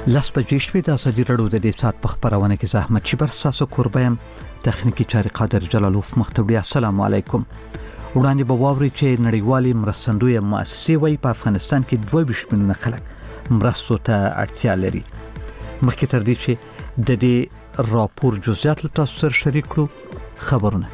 لاس بجې شپې د ازادي راډیو د دې سات په خبرونه کې زحمت شبر تاسو قربایم تخنیکی چاري قادر جلالوف مختبړي. السلام علیکم. وړاندې به واوري چې نړیوالې مرستندوی مؤسسې وايي په افغانستان کې 22 میلیونه خلک مرستو ته اړتیا لري. مخکې تر دې چې د دې راپور جزئیات له تاسو سره شریک کړو خبرونه.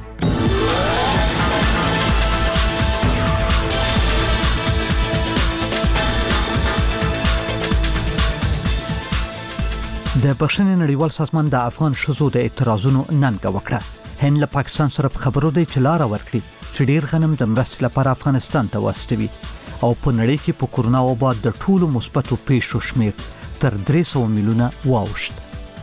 د بخښنې نړیوال سازمان د افغان ښځو د اعتراضونو ننګه وکړه. هند له پاکستان سره په خبرو دی چې لار ورکړي چې ډیر غنم د مرستې لپاره افغانستان ته واستوي او په نړۍ کې په کورونا وبا د ټولو مثبتو پیښو شمیر تر 300 میلیونه واوښت.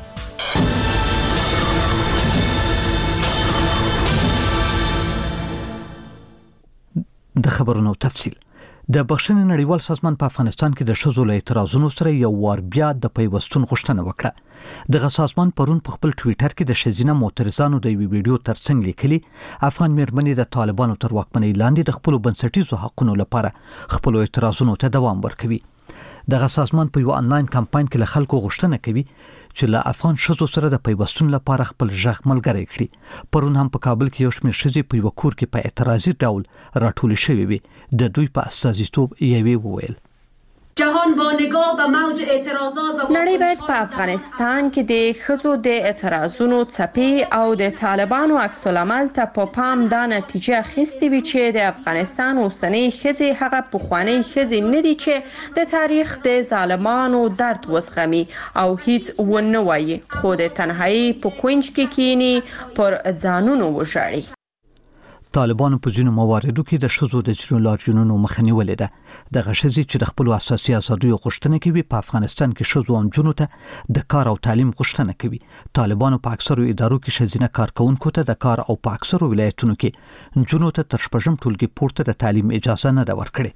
د خبرونو تفصیل. د بخښنې نړیوال سازمان په افغانستان کې د ښځو له اعتراضونو سره یو وار بیا د پیوستون غوښتنه وکړه. دغه سازمان پرون په خپل ټوئیټر کې د ښځینه معترضانو د یو ویډیو ترڅنګ لیکلي افغان مېرمنې د طالبانو تر واکمنۍ لاندې د خپل بنسټیزو حقوقو لپاره خپل اعتراضونو ته دوام ورکوي. دغه سازمان په یو انلاین کمپاین کې له خلکو غوښتنه کوي چې له افغان ښځو سره د پیوستون لپاره خپل ژغ ملګری کړي. پرون هم په کابل کې یو شمېر ښځې په یو کور کې په اعتراضي ډول راټول شوې وي. د دوی په استازیتوب یې وویل جهان با نگاه به موج اعتراضات و نړۍ باید په افغانستان کې د ښځو د اعتراضونو څپې او د طالبانو عکس العمل ته په پام دا نتیجه اخیستې وي چې د افغانستان اوسنۍ ښځې هغه پخوانۍ ښځې نه دي چې د تاریخ د ظالمانو درد وزغمي او هیڅ ونه وایي خو د تنهایی په کونج کې کینی پر ځانونو وژاړي. طالبانو په ځینو مواردو کې د ښځو د ځینو لاریونونو مخه نیولې ده. دغه ښځې چې د خپل اساسي آزادیو غوښتنه کوي په افغانستان کې ښځو او نجونو ته د کار او تعلیم غوښتنه کوي. طالبانو په اکثرو ادارو کې ښځینه کارکونکو ته د کار او په اکثرو ولایتونو کې نجونو ته تر 6م ټولګي پورته د تعلیم اجازه نه ده ورکړې.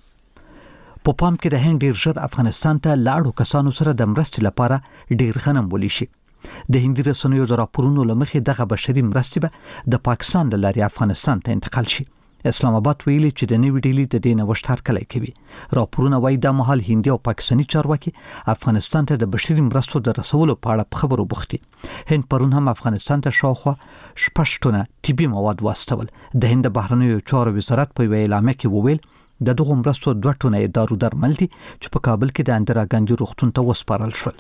په پام کې د هند ډیر ژر افغانستان ته لاړو کسانو سره د مرستې لپاره ډیر غنم ولې شي. د هندي رسنیو د راپورونو لمخې دغه بشري مرستې به د پاکستان له لارې افغانستان ته انتقال شي. اسلام آباد ویلي چې د نوې ډیلي د دې نوښت هرکلی کوي. راپورونه وايي د مهال هندي او پاکستاني چارواکي افغانستان ته د بشري مرستو د رسولو په اړه خبرو بوختي. هند پرون هم افغانستان ته شاوخوا 6 ټنه طبي مواد واستول. د هند بهرنیو چارو وزارت په اعلامیه کې وویل د دغه مرستو 2 ټنه دارو درمل دي چې په کابل کې د اندرا ګاندي روغتون ته وسپارل شول.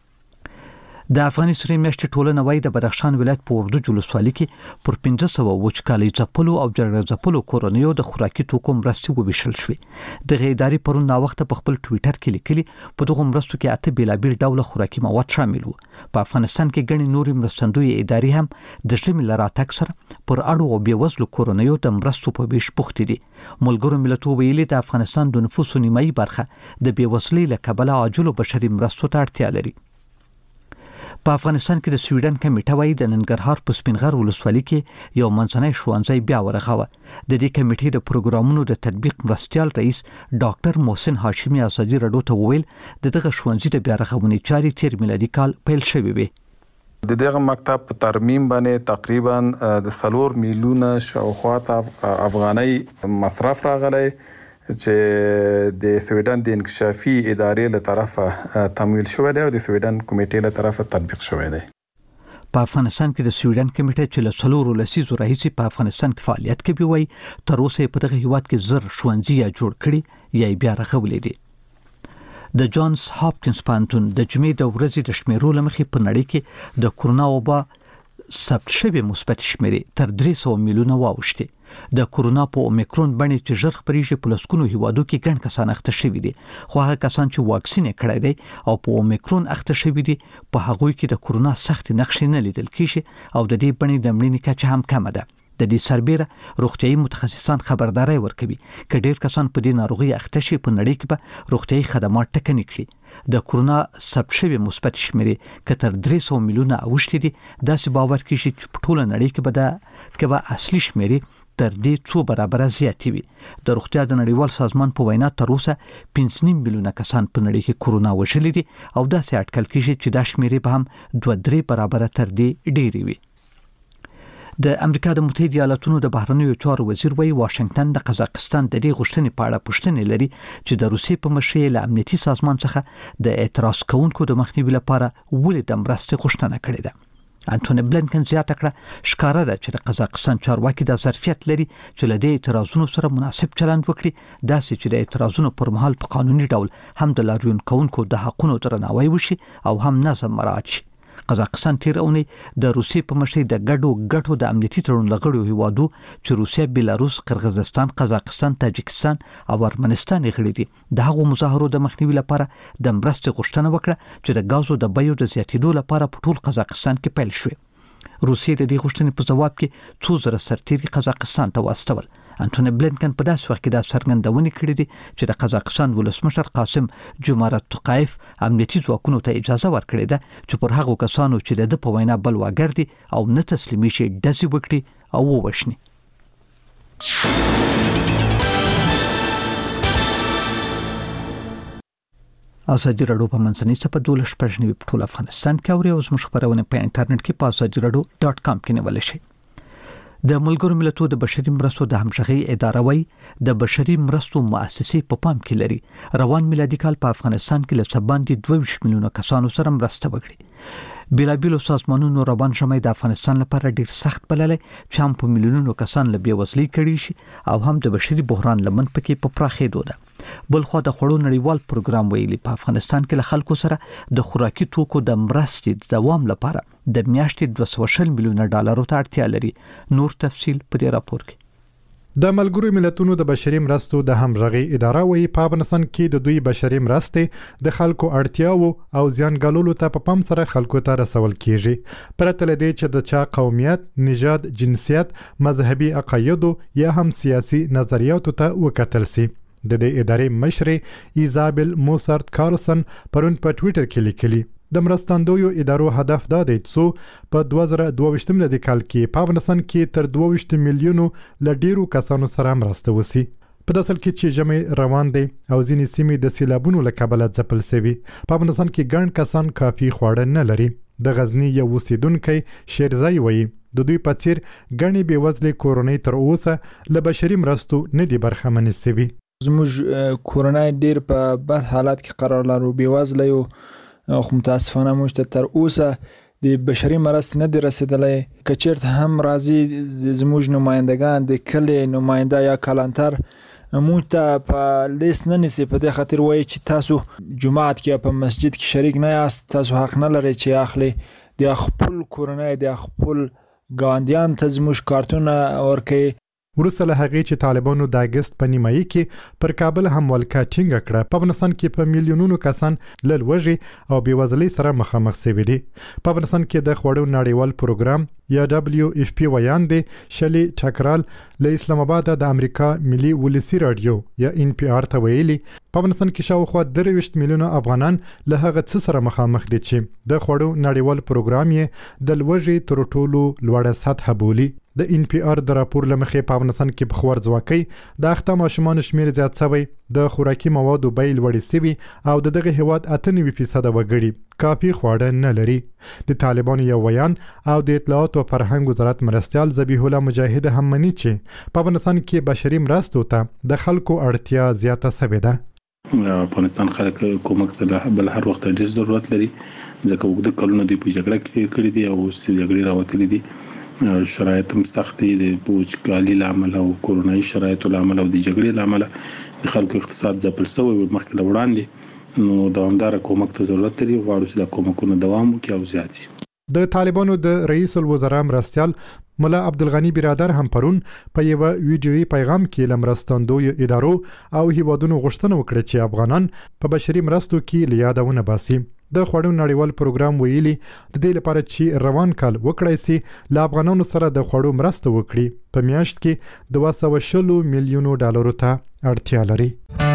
د افغاني سرې میاشتې ټولنه وايي د بدخشان ولایت په اردو جلوسوالي کې پر 1500 وچکالي ځپلو او جګړه ځپلو کورنیو د خوراکي توکو مرستې وویشل شوې. دغه ادارې پرون نا وخت په خپل ټوئیټر کې لیکلي په دغه مرستو کې 8 بیلابیل ډول خوراکي مواد شامل وو. په افغانستان کې ګڼې نورې مرستندوی ادارې هم د ژمي له راتګ سره پر اړو او بیوزلو کورنیو د مرستو په ویش بوختې دي. ملګرو ملتونو ویلي د افغانستان د نفوسو نیمایي برخه د بیوزلۍ له کبله عاجلو بشري مرستو ته اړتیا لري. په افغانستان کې د سویډن کمیټه وايي د ننګرهار په سپینغر ولسوالۍ کې یو منځنی ښوونځی بیا ورغاوه. د دې کمیټې د پروګرامونو د تطبیق مرستیال رئیس ډاکټر محسن هاشمي ازادي راډیو ته وویل دغه ښوونځي د بیا رغونې چارې تیر میلادي کال پیل شوې وي. د دغه مکتب په ترمیم باندې تقریبا د 4 میلیونه شاوخوا افغانۍ مصرف راغلی چې د سویډن د انکشافي ادارې له طرفه تمویل شوی دی او د سویډن کمیټې له طرفه تطبیق شوی دی. په افغانستان کې د سویډن کمیټه چې له 4 لسیزو راهیسې په افغانستان کې فعالیت کوي وایي تر اوسه په دغه هیواد کې زر ښوونځي جوړ کړي یا بیا رغولې دي. د جانز هاپکینز پوهنتون د جمعې د ورځې د شمیرو لمخې په نړۍ کې د کورونا وبا ثبت شوی مثبت شمیرې تر 300 میلیونه واوښتې. د کورونا په اومیکرون باندې چې ژر خپرېږي په لسکونو هیوادو کې ګڼ کسان اخته شوي دي. خو هغه کسان چې واکسین کړی دی او په اومیکرون اخته شوي دي په هغوی کې د کورونا سخت نښې نه لیدل کیږي او د دې باندې د مړینې کچه هم کمه ده. د دې سربېره روغتيایي متخصصان خبرداري ورکوي چې ډېر کسان په دې ناروغي اخته شي په نړۍ کې به روغتيایي خدمات ټکني کړي. د کورونا ثبت شوی مثبت شمیرې کتر 300 میلیونه اوښتې دي. داسې باور کیږي چې په ټوله نړۍ کې به اصلي شمیرې تر دې 2 برابره زیاتې وي. د روغتیا د نړیوال سازمان په وینا تر اوسه 5.5 میلیونه کسان په نړۍ کې کورونا وژلي دي او داسې اټکل کیږي چې دا شمیرې به هم 2-3 برابره تر دې ډېرې وي. د امریکا د متحده ایالاتونو د بهرنیو چارو وزیر وایي واشنگټن د قزاقستان د دې غوښتنې په اړه پوښتنې لري چې د روسیې په مشرۍ له امنیتي سازمان څخه د اعتراض کوونکو د مخنیوي لپاره ولې د مرستې غوښتنه کړې ده. انټونی بلنکن زیاته کړه ښکاره ده چې د قزاقستان چارواکي د ظرفیت لري چې له دې اعتراضونو سره مناسب چلند وکړي، داسې چې د اعتراضونو پر مهال په قانوني ډول هم د لاریون کوونکو د حقونو درناوی وشي او هم نظم مراعات شي. قزاقستان تیر اونۍ د روسیې په مشرۍ د ګډو د امنیتي تړون لغړو هیوادو چې روسیه، بیلاروس، قرغیزستان، قزاقستان، تاجکستان او ارمنستان غړي دي د هغو مظاهرو د مخنیوي لپاره د مرستې غوښتنه وکړه چې د غازو د بیو د زیاتېدو لپاره په ټول قزاقستان کې پیل شوه. روسیې د دې غوښتنې په جواب کې 2000 سرتیري قزاقستان ته واستول. انټونی بلنکن په داسې وخت کې دا څرګندونې کړې دي چې د قزاقستان ولسمشر قاسم جومارت توقایف امنیتي ځواکونو ته اجازه ورکړې ده چې پر هغو کسانو چې د په وینا بلواګر دي او نه تسلیمي شي ډزې وکړي او ووښني. ازادي راډیو په منځنۍ صفحه 12 په ټول افغانستان کې اوري او زموږ خبرونه په انټرنیټ کې په azadiiradio.com کې نیول شي. د ملګرو ملتونو د بشري مرستو د همغږي اداره وایي د بشري مرستو مؤسسې په پام کې لري روان میلادي کال په افغانستان کې له باندې 22 میلیونه کسانو سره مرسته وکړي. بیلابیلو سازمانونو روان ژمی د افغانستان لپاره ډیر سخت بللی چې هم په میلیونونو کسان له بېوزلۍ کړي شي او هم د بشري بحران لمن پکې په پراخېدو ده. بلخو د خوړو نړیوال پروګرام ویلي په افغانستان کې له خلکو سره د خوراکي توکو د مرستې د دوام لپاره د میاشتې 240 میلیونه ډالرو ته اړتیا لري. نور تفصیل په دې راپور کې. د ملګرو ملتونو د بشري مرستو د همغږي اداره وایي په افغانستان کې د دوی بشري مرستې د خلکو اړتیاو او زیانګالولو ته په پام سره خلکو ته رسول کیږي پرته له دې چې د چا قومیت، نژاد، جنسیت، مذهبي عقایدو یا هم سیاسي نظریاتو ته وکتل سي. د دې ادارې مشر ایزابل موسارت کارلسن پرون په ټوئیټر کې لیکلي د مرستندویو ادارو هدف دا دی چې په 2022 میلادي کال کې په افغانستان کې تر 22 میلیونو ل ډیرو کسانو سره مرسته وسی. په داسل کې چې ژمی روان دی او ځینې سیمې د سیلابونو له کبله ځپل شوي، په افغانستان کې ګڼ کسان کافي خواړه نه لري. د غزنی یو اوسیدونکی شیرزای وایي د دوی په څیر ګڼې بېوزلې کورنۍ تر اوسه له بشري مرستو نه دي برخمنې شوي. زموږ کورنۍ ډیر په بد حالات کې قرار لرو، بېوزله یو خو متاسفانه موږ ته تر اوسه د بشري مرستې نه دي رسیدلې. که چېرته هم راځي زموږ نمایندګان د کلي نماینده یا کلانتر موږ ته په لیست نه نیسي، په دې خاطر وایي چې تاسو جماعت کې یا په مسجد کې شریک نه یاست، تاسو حق نه لرئ چې اخلي د خپل کورنۍ د خپل ګاونډیان ته زموږ کارتونه ورکوي. وروسته له هغې چې طالبانو د اګست په نیمایي کې پر کابل هم ولکه ټینګه کړه، په افغانستان کې په میلیونونو کسان له لوږې او بېوزلۍ سره مخامخ شوي دي. په افغانستان کې د خوړو نړیوال پروګرام یا WFP ویان دی شلی ټاکرال له اسلام آباد د امریکا ملي ولسي رادیو یا NPR ته ویلي په افغانستان کې شاوخوا 23 میلیونه افغانان له هغه څه سره مخامخ دي چې د خوړو نړیوال پروګرام یې د لوږې تر ټولو لوړه سطح بولي. د NPR د راپور لمخې په افغانستان کې په خوارځواکۍ د اخته ماشومانو شمیر زیات شوی، د خوراکي موادو بیې لوړې شوي او د دغه هیواد 98% وګړي کافي خواړه نه لري. د طالبانو یو ویان او د اطلاعات او فرهنګ وزارت مرستیال ذبیح الله مجاهد هم مني چې په افغانستان کې بشري مرستو ته د خلکو اړتیا زیاته شوې ده. افغانستان خلک کومک ته بل هر وخت ډیر ضرورت لري، ځکه وګړي کلونه دوی په جګړه کې کړي دي او جګړې راوتلي دي. شرایط هم سخت دي د وچکالۍ له امله او کورونایي شرایطو له امله او د جګړې له امله د خلکو اقتصاد ځپل شوی مخکې له وړاندې، نو دوامداره کومک ته ضرورت لري. غواړو چې دا کومکونه دوام وکړي او زیات شي. د طالبانو د رئیس الوزرا مرستیال ملا عبدالغنی برادر هم پرون په یو ویډیویي پیغام کې لمرستندوی ادارو او هیوادونو غوښتنه وکړه چې افغانان په بشري مرستو کې لیادونه باسي. د خوړو نړیوال پروګرام ویلي د دې لپاره چې روان کال وکړای سي له افغانانو سره د خوړو مرسته وکړي په میاشت کې 240 میلیونو ډالرو ته اړتیا لري.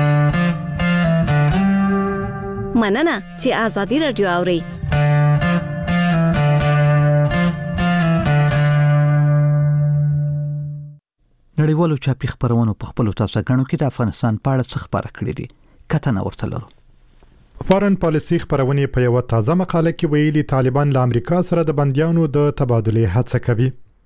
مننه چې آزادي رادیو اوري. نړیوالو چاپی خبرونو په خپل تاسو غنو کې د افغانستان په اړه څه خبره کړې دي. کتنه ورته لرو. فارن پالیسي خبرونه په یو تازه مقاله کې ویلي طالبان له امریکا سره د بنديانو د تبادلې هڅه کوي.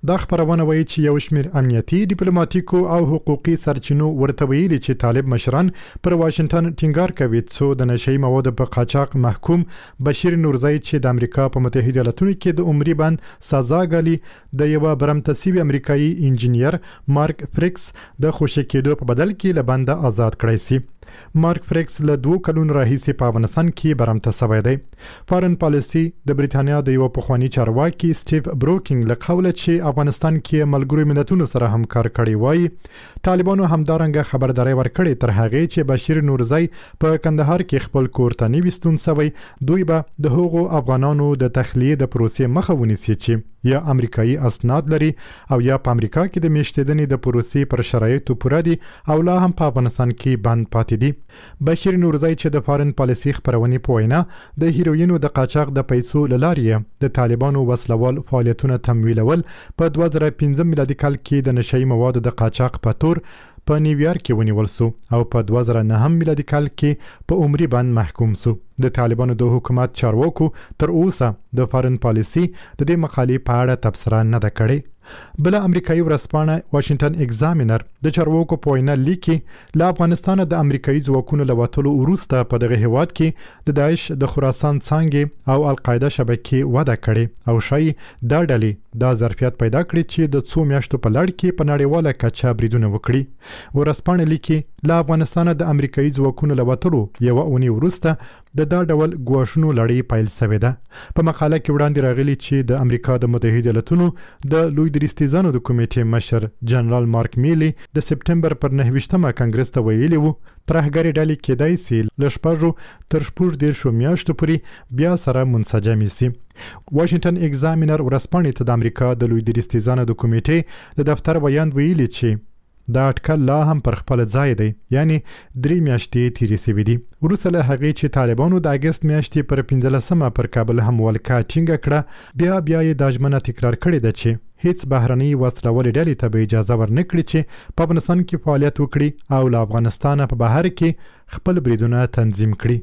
دا خبرونه وایي چې یو شمېر امنیتي ډیپلوماټیکو او حقوقي سرچینو ورته ویلي چې طالب مشران پر واشنگټن ټینګار کوي څو د نشئی موادو په قاچاق محکوم بشیر نورزی چې د امریکا په متحده ایالاتونو کې د عمري بند سزا ګالي د یو برمتسیب امریکایي انجینیر مارک فریکس د خوشی کېدو په بدل کې له بنده آزاد کړی سي. مارک فریکس له 2 کلونو راهیسې په افغانستان کې برمته شوی دی. فارن پالیسي د بریتانیا د یو پخوانی چارواکي سټیو بروکینګ له قوله چې افغانستان کې ملګرو ملتونو سره همکار کړي وایي طالبانو همدارنګه خبرداري ورکړې تر هغه چې بشیر نورزی په کندهار کې خپل کور ته نیوستون سوی دوی به د هغو افغانانو د تخلیه د پروسې مخه ونیسي چې یا امریکایي اسناد لري او یا په امریکا کې د میشتېدنې د پروسې پر شرایطو پوره دي او لا هم په افغانستان کې بند پاتې دي. بشیر نورزی چې د فارن پالیسي خبرونې په وینا د هیروینو د قاچاق د پیسو له لارې د طالبانو وسلوال فعالیتونه تمویلول په 2015 میلادي کال کې د نشئی موادو د قاچاق په تور په نیویارک کې ونیول سو او په 2009 میلادي کال کې په عمري بند محکوم سو. د طالبانو د حکومت چارواکو تر اوسه د فارن پالیسي د دې مقالې په اړه تبصره نه ده کړې. بل امریکایي ورځپاڼه واشنگټن ایگزامینر د چارواکو په وینا لیکي له افغانستان د امریکایي ځواکونو له وټولو وروسته په دغه هیواد کې د داعش د خراسان څانګې او القاعده شبکې وده کړې او شای دا ډلې دا ظرفیت پیدا کړی چې د 2 میاشتو په لړ کې په نړیواله کچه بریدونه وکړي. ورځپاڼه لیکي له افغانستان د امریکایي ځواکونو له وټولو یو اونۍ وروسته د دا ډول ګواښونو لړۍ پیل شوې ده. په مقاله کې وړاندې راغلي چې د امریکا د متحده ایالاتونو د لوی درستیزانو د کمیټې مشر جنرال مارک میلی د سپټمبر پر 9 کانګرس ته ویلي وو ترهګری ډلې کېدای سي له 6 تر 14 میاشتو پورې بیا سره منسجم شي. واشنگټن ایگزامینر ورځپاڼې ته د امریکا د لوی درستیزانو د کمیټې د دفتر بیان ویلي چې دا اټکل لا هم پر خپل ځای دی یعنی 3 میاشتې تیرې شوې دي. وروسته له هغې چې طالبانو د اګست میاشتې پر 15 پر کابل حمله ټینګه کړه بیا یې دا ژمنه تکرار کړې ده چې هیڅ بهرنۍ وسلوالې ډلې ته به اجازه ورنکړي چې په افغانستان کې فعالیت وکړي او له افغانستانه په بهر کې خپل بریدونه تنظیم کړي.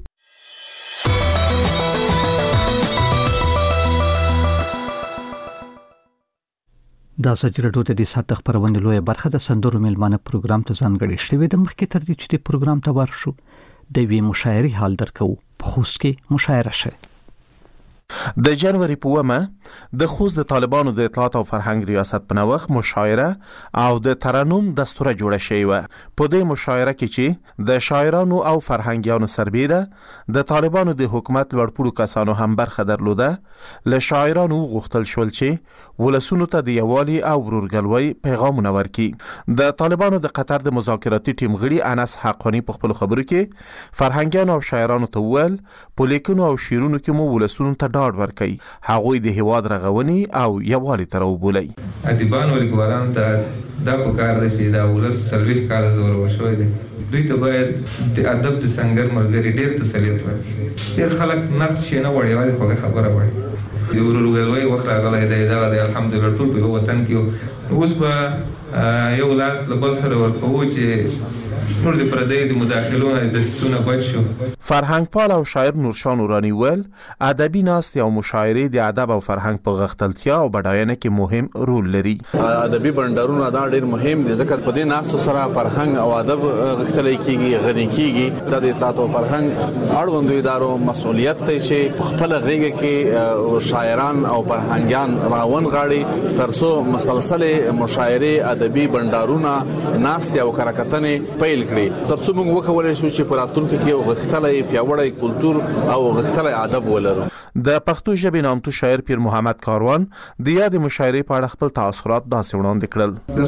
دا سجرډو د دې ساعت خبرونه لوی برخه د سندرو میلمانه پروګرام ته ځانګړي شوی د مخکې تر دې چې د پروګرام ته ورشو د وی مشاعري حال درکو په خوست کې مشاعره شه. د جنوري په 1 د خوست د طالبانو د اطلاعات او فرهنګ ریاست په نوښت مشاعره او د ترنم دستوره جوړه شوې و. په دې مشاعره کې چې د شاعرانو او فرهنګیانو سربېره د طالبانو د حکومت لوړپوړو کسانو هم برخه درلوده له شاعرانو غوښتل شول چې ولسونو ته د یووالي او ورورګلوۍ پیغامونه ورکړي. د طالبانو د قطر د مذاکراتي ټیم غړي انس حقانی په خپل خبرو کې فرهنګیانو او شاعرانو ته وویل په لیکنو او شعرونو کې مو ولسونو ته ډاډ ورکړي هغوی د هیواد رغونې او یووالي ته راوبولي. ادیبانو لیکوالانو ته دا پکار دی چې دا ولس 40 کال زور وشوي دي دوی ته باید د ادب د څنګه مرګري ډیر تسلیت ورکړي. ډیر خلک نقد شي نه وړي وایي خبره وړي د ورورګلوۍ وخت راغلی دی دا د الحمدلله ټول په وطن کې اوس به یو لاس له بل سره ورکوو چې نور د پردې د مداخلونو د سونه بچو. فرهنګ پال او شاعر نورشاه نورانی ول ادبي ناست او مشاعره د ادب او فرهنګ په غښتلتیا او بډاینه کې مهم رول لري. ادبي بندرونه دا ډیر مهم دي ځکه په دې ناست سره فرهنګ او ادب غښتلې کیږي غني کیږي. د اطلاعات او فرهنګ اړوندو ادارو مسؤلیت ته چې په خپل غیږ کې شاعران او فرهنګیان راون غاړي ترڅو مسلسل مشاعره ادبي بندرونه ناست او کرکټنې پیل کړي ترڅو موږ وکولای شو چې په راتلونکي کې یو غښتلې پیاوړی کلچر او غښتلې ادب ولرو. د پښتو ژبې نامتو شاعر پیر محمد کاروان د یاد مشاعرې په اړه خپل تاثرات داسې وړاندې کړل. د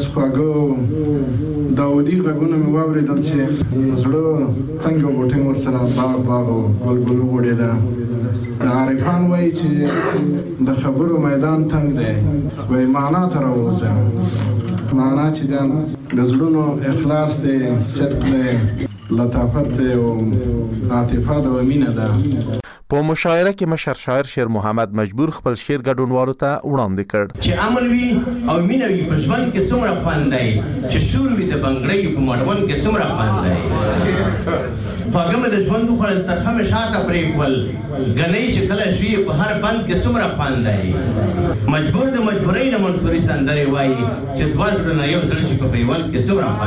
سخواګو داودي غږونه مې واورېدل چې زړه څنګه وټینګ ورسره باغ او ګلګلو وړېده. عارفان وایي چې د خبرو میدان تنګ دی وایي معنا ته راوځه معنا چې د زړونو اخلاص دی صدق دی لطافت دی او عاطفه او مینه ده. په مشاعره کې مشر شاعر شیر محمد مجبور خپل شعر ګډونوالو ته وړاندې کړ چې امن وي او مینه وي په ژوند کې څومره خوند دی چې شور وي د بنګړۍ په مړوند کې څومره خوند دی خواږه مې د ژوند وخوړل ترخه مې شاته پرېښول ګنۍ چې کله شوي په هر بند کې څومره خوند دی مجبور د مجبورۍ نه منصوري سندرې وایي چې دوه زړونه یو زړه شي په پیوند کې څومره